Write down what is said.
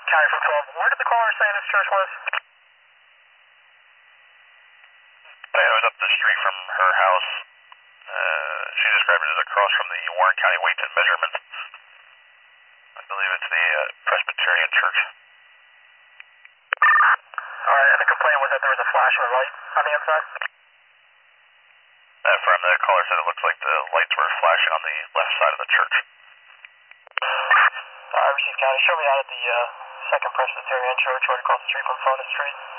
County from 12. Where did the caller say this church was? It was up the street from her house. She described it as across from the Warren County Weights and Measurements. I believe it's the Presbyterian Church. Alright, and the complaint was that there was a flash of a light on the inside? From the caller said it looks like the lights were flashing on the left side of the church. Received County, show me out at the Second Presbyterian Church right across the street from Fona Street.